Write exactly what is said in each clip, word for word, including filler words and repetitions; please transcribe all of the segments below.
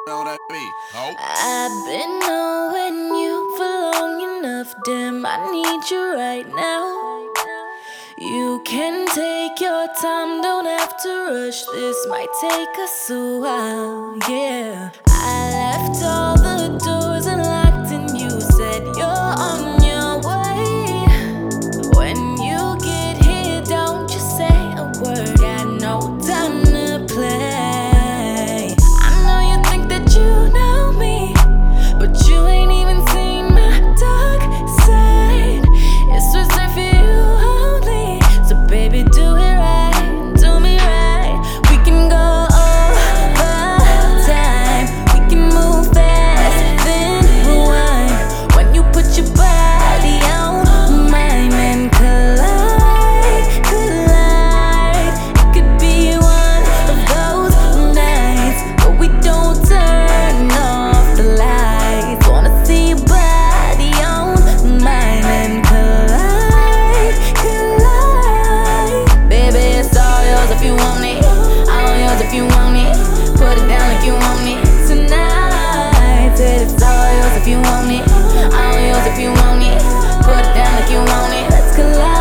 I've been knowing you for long enough, damn, I need you right now. You can take your time, don't have to rush, this might take us a while, yeah. I left all the doors unlocked and you said you're on your way. When you get here, don't just say a word, got no time to play. I know you think that you know me, but you ain't even seen my dark side. It's reserved for you only, so baby do it right, do me right. We can go over time, we can move fast, then rewind. When you put your body on mine and collide, collide. It could be one of those nights where we don't turn off the lights. Wanna see your body on mine and collide, collide. Baby, it's all yours if you want it, all yours if you want it. Put it down like you want it tonight. Said it's all yours if you want it, all yours if you want it. Put it down like you want it, let's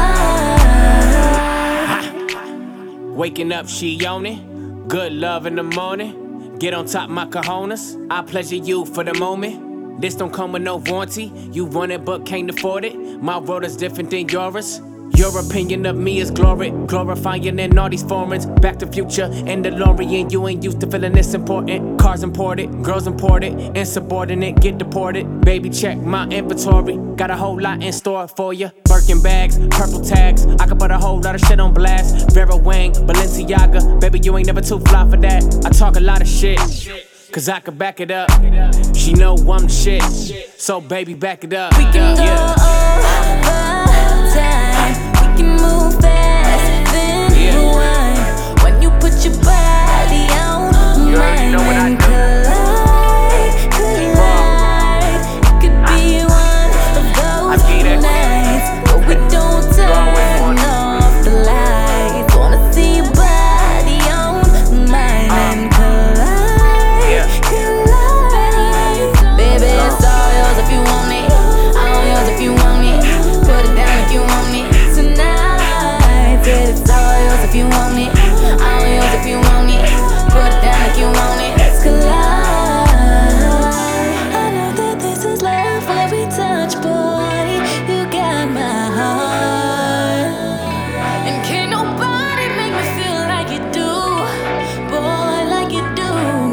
collide. Waking up, she on it. Good love in the morning. Get on top, my cojones. I pleasure you for the moment. This don't come with no warranty. You want it but can't afford it. My world is different than yours. Your opinion of me is glory, glorifying in all these foreigns. Back to Future and DeLorean. You ain't used to feeling this important. Cars imported, girls imported, insubordinate, get deported. Baby, check my inventory. Got a whole lot in store for you. Birkin bags, purple tags. I could put a whole lot of shit on blast. Vera Wang, Balenciaga. Baby, you ain't never too fly for that. I talk a lot of shit, cause I could back it up. She know I'm the shit, so baby, back it up. We can go yeah. over time, we can move fast, then Yeah. rewind. When you put your body on You already mine know what I and do. collide, collide. It could be one of I those get it. nights where we don't always turn want it. off the lights. Wanna see your body on mine and collide, Yeah. collide. Baby, it's all yours if you want it, all yours if you want it. Put it down like you want it tonight. Said it's all yours if you want it, all yours if you want it. Put it down like you want it, let's collide. I know that this is love when we touch, boy. You got my heart, and can't nobody make me feel like you do, boy, like you do.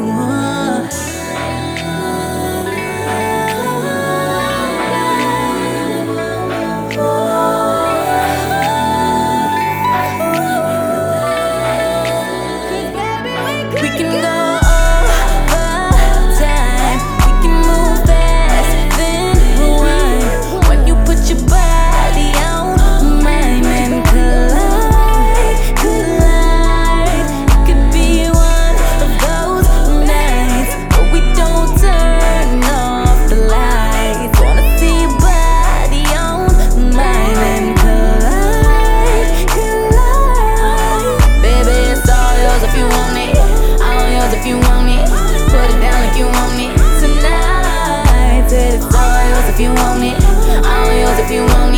We can go over time, we can move fast, then rewind. When you put your body on mine and collide, collide. It could be one of those nights where we don't turn off the lights. Wanna see your body on mine and collide, collide. Baby, it's all yours if you want it, all yours if you want it. Put it down like you want it tonight. Said it's all yours if you want it, all yours if you want it.